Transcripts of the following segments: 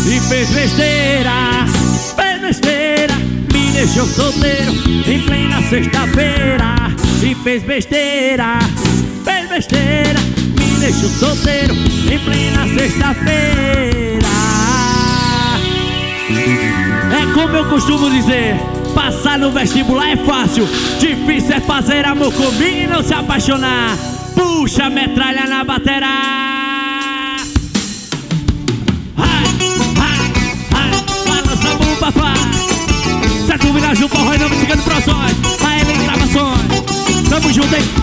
e fez besteira. Fez besteira, me deixou solteiro em plena sexta-feira. E fez besteira, fez besteira, me deixou solteiro em plena sexta-feira. É como eu costumo dizer, passar no vestibular é fácil, difícil é fazer amor comigo e não se apaixonar. Puxa a metralha na batera. Ai, ai, ai, balança a mão, papai. Certo viragem, o forró e não me sigando proções. A ela em gravações. Tamo junto, hein?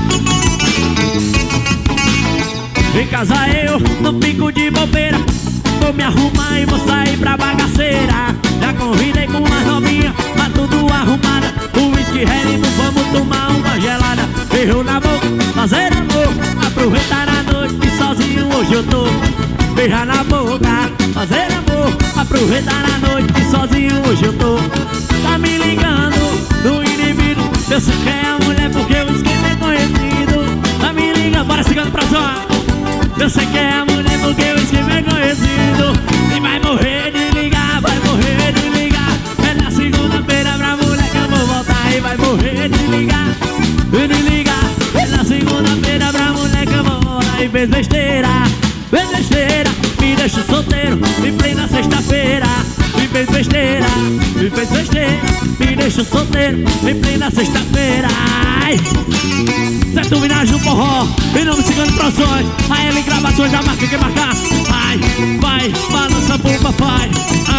Em casa eu não fico de bobeira, vou me arrumar e vou sair pra bagaceira. Já convidei com uma novinha, tá tudo arrumada. O whisky Hennessy, vamos tomar uma gelada. Beijo na boca, fazer amor, aproveitar a noite que sozinho hoje eu tô. Beijar na boca, fazer amor, aproveitar a noite que sozinho hoje eu tô. Tá me ligando no indivíduo, eu sei que é a mulher porque o esquema é conhecido. Tá me ligando, bora cigano pra zona. Eu sei que é a mulher porque o esquema é conhecido. E vai morrer de ligar, vai morrer de ligar. É na segunda-feira pra mulher que eu vou voltar. E vai morrer de ligar, de ligar. É na segunda-feira pra mulher que eu vou voltar. E fez besteira, me deixa solteiro em plena sexta-feira. E fez besteira, me deixa solteiro em plena sexta-feira. Certo vinagem no forró e não me cigando proções. A ela em gravações, já marca quem marcar. Ai, vai, balança pro papai.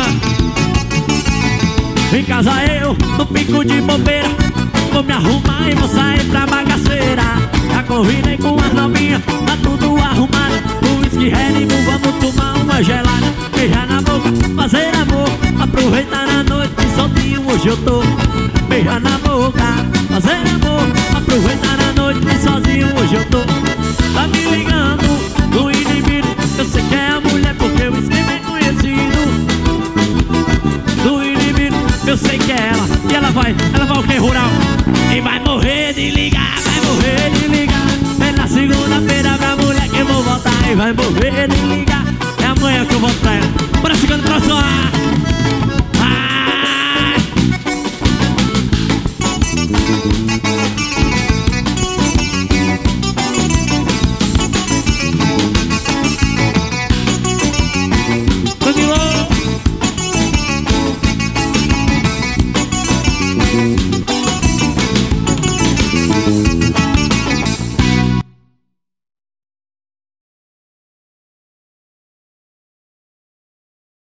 Em casa eu não fico de bobeira, vou me arrumar e vou sair pra bagaceira. Já convidei com as novinhas, tá tudo arrumado. O whisky Hennessy, vamos tomar uma gelada. Beijar na boca, fazer amor, aproveitar a noite que sozinho hoje eu tô. Beijar na boca, fazer amor, aproveitar a noite que sozinho hoje eu tô. Tá me ligando no indivíduo, eu sei que é a mulher porque o esquema é conhecido. Do indivíduo, eu sei que é ela, e ela vai o que rural. E vai morrer de ligar, vai morrer de ligar. É na segunda-feira pra mulher que eu vou voltar. E vai morrer de ligar, é amanhã que eu volto pra ela.